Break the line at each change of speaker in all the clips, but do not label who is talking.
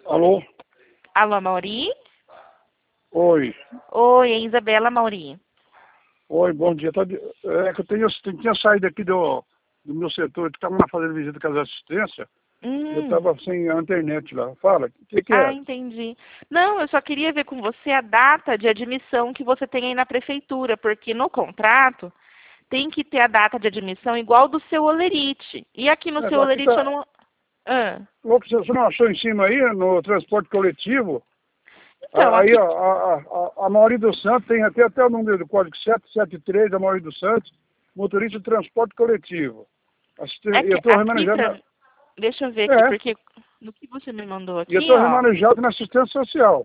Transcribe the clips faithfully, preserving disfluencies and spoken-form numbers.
Alô?
Alô, Mauri?
Oi.
Oi, é Isabela, Mauri.
Oi, bom dia. Tá de- É que eu tenho, eu tinha saído aqui do, do meu setor, que estava lá fazendo visita com as assistência, e eu
Hum.
estava sem a internet lá. Fala, o que, que
Ah,
é?
entendi. Não, eu só queria ver com você a data de admissão que você tem aí na prefeitura, porque no contrato tem que ter a data de admissão igual do seu olerite. E aqui no
É,
seu
aqui
olerite eu
tá.
não... Ah.
Louco, você não achou em cima aí, no transporte coletivo?
Então,
A- Aí,
aqui...
ó, a, a, a Mauri dos Santos tem até, até o número do código sete sete três da Mauri dos Santos, motorista de transporte coletivo. Assiste-
É
E eu
que
estou
aqui
remanejando.
pra... Deixa eu ver aqui,
É,
porque no que você me mandou
e eu
aqui,
estou
ó...
remanejado na assistência social.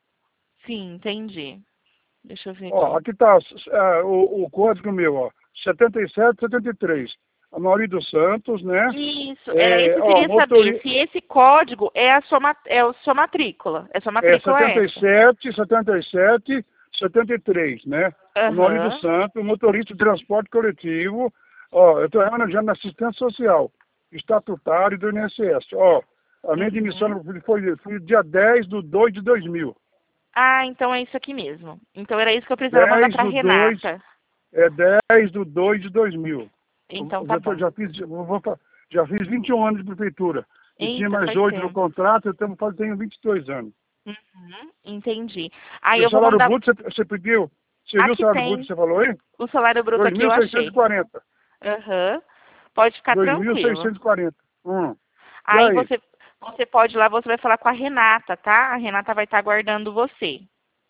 Sim, entendi. Deixa eu ver
Ó,
aqui.
aqui está o, o código meu, ó, setenta e sete setenta e três. A Mauri dos Santos, né?
Isso, era isso
É,
que eu
ó,
queria saber.
motori...
Se esse código é a sua, mat- é a sua matrícula. É sua
é
matrícula
setenta e
essa?
sete, setenta e sete, setenta e três, né? A Mauri dos
Aham.
Santos, motorista de transporte coletivo. Ó, eu estou remanejando na assistência social, estatutário do I N S S. Ó, a minha
Uhum.
admissão foi, foi dia dez de dois de dois mil.
Ah, então é isso aqui mesmo. Então era isso que eu precisava mandar
dez
para
do dois,
Renata.
é dez do dois de dois mil. Eu
Então tá
já, tô-
bom.
já fiz, eu vou fa- já fiz vinte e um anos de prefeitura. E tinha
Eita,
mais
faz
oito no
tempo.
contrato, eu tenho, tenho vinte e dois anos.
Uhum. Entendi.
E
Aí
o
eu vou
salário
mandar.
bruto, você, você pediu, você viu o
Aqui
salário bruto
tem.
que você falou aí?
O salário bruto
Dois
aqui
mil
eu
seiscentos e
achei.
quarenta.
Aham. Pode ficar
Dois mil
tranquilo.
seiscentos e quarenta. Hum. E
Aí
aí?
você, você pode ir lá, você vai falar com a Renata, tá? A Renata vai estar aguardando você.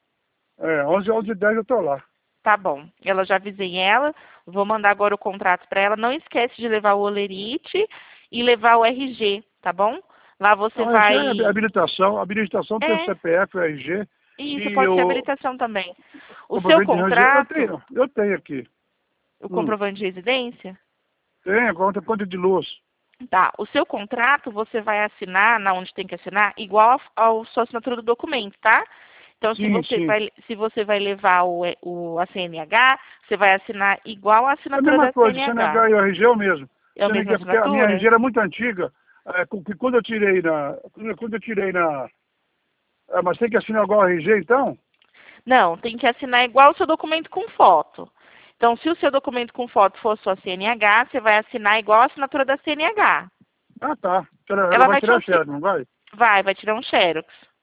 É, onze, onze e dez eu tô lá.
Tá bom. Ela já avisei ela. Vou mandar agora o contrato para ela. Não esquece de levar o olerite e levar o R G, tá bom? Lá você
Não, essa é
vai.
a habilitação. A habilitação tem o
É,
C P F, o R G
isso
e
pode ser
o
habilitação também. O seu
comprovante de residência. Eu
contrato,
tenho, eu tenho aqui.
o
Hum.
comprovante de residência,
Tenho, conta, conta de luz.
tá? O seu contrato você vai assinar, na onde tem que assinar, igual ao, ao sua assinatura do documento, tá? Então, se
Sim,
você
sim.
vai, se você vai levar o, o, a C N H, você vai assinar igual a
É a
assinatura
mesma
da
coisa, C N H
C N H.
e o R G é o mesmo.
É a mesma
C N H, porque a minha R G
assinatura?
era muito antiga, é, com- que quando eu tirei na. Quando quando eu tirei na. É, mas tem que assinar igual o R G então?
Não, tem que assinar igual o seu documento com foto. Então, se o seu documento com foto for sua C N H, você vai assinar igual a assinatura da C N H.
Ah, tá. Ela ela
Ela
vai
vai te
tirar
auxiliar.
xerox, não vai?
Vai, vai tirar um xerox.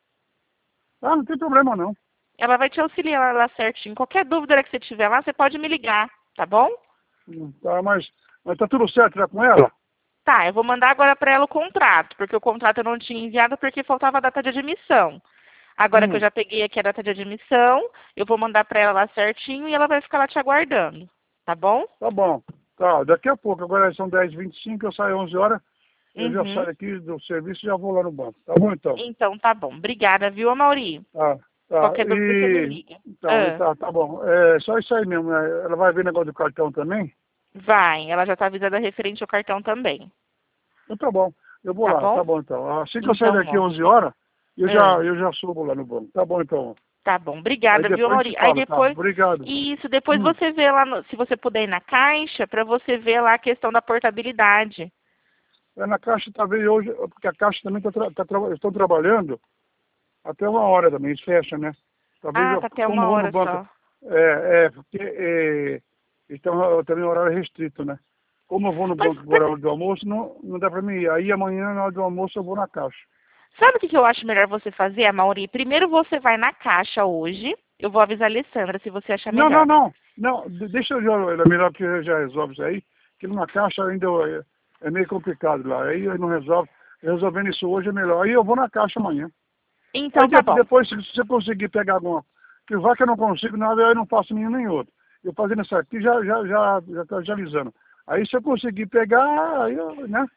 Ah, não tem problema não.
Ela vai te auxiliar lá certinho. Qualquer dúvida que você tiver lá, você pode me ligar, tá bom?
Hum, Tá, mas, mas tá tudo certo já com ela?
Tá, eu vou mandar agora para ela o contrato, porque o contrato eu não tinha enviado porque faltava a data de admissão. Agora que eu
Hum,
já peguei aqui a data de admissão, eu vou mandar para ela lá certinho e ela vai ficar lá te aguardando, tá bom?
tá bom. Tá, daqui a pouco, agora são dez e vinte e cinco, eu saio onze horas, eu já
Uhum.
saio aqui do serviço e já vou lá no banco. Tá bom então?
Então tá bom. Obrigada, viu, Mauri?
Tá, tá.
Qualquer dúvida você me
E.
liga.
Então,
Ah,
tá, tá bom. É só isso aí mesmo, né? Ela vai ver negócio do cartão também?
vai, ela já está avisada referente ao cartão também.
Então tá bom. Eu vou
Tá
lá,
bom?
tá bom então. Assim que eu sair
Então,
daqui onze
ótimo.
horas, eu já,
Ah,
eu já subo lá no banco. Tá bom então.
tá bom.
Aí
Obrigada, viu,
depois a gente
Mauri?
se
Aí
fala, tá?
depois.
Obrigado.
Isso, depois
Hum.
você vê lá, no- se você puder ir na caixa, para você ver lá a questão da portabilidade.
É, na Caixa talvez hoje, porque a Caixa também tá, tra- tá, tra- estão trabalhando até uma hora também, eles fecham, né? Talvez
Ah,
eu,
tá até
como
uma
eu vou no
hora
banco,
só.
é, é porque é, estão também um horário restrito, né? Como eu vou no
Mas
banco agora
por-
na hora do almoço, não, não dá pra mim ir. Aí amanhã, na hora do almoço, eu vou na Caixa.
sabe o que que eu acho melhor você fazer, Mauri? Primeiro você vai na caixa hoje. Eu vou avisar a Alessandra se você achar
Não, não,
melhor.
não. Não, de- deixa eu já, é melhor que eu já resolve isso aí, que numa Caixa ainda é, é meio complicado lá. Aí eu não resolve. Resolvendo isso hoje é melhor. Aí eu vou na Caixa amanhã. Aí
Então tá
de-
bom.
depois, se você conseguir pegar alguma, que vai que eu não consigo nada, eu não faço nenhum nem outro. Eu fazendo isso aqui, já, já, já, já tá já avisando. Aí se eu conseguir pegar, aí eu, né?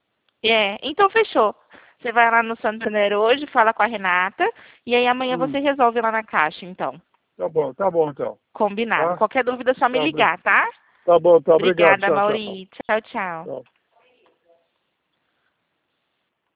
É, então fechou. Você vai lá no Santander hoje, fala com a Renata, e aí amanhã
Hum,
você resolve lá na caixa, então.
tá bom, tá bom então.
Combinado.
Tá?
Qualquer dúvida é só me
Tá, obri-
ligar, tá?
tá bom, tá, obrigado.
Obrigada,
Tchau, tchau.
Mauri. Tchau, tchau.
Tchau.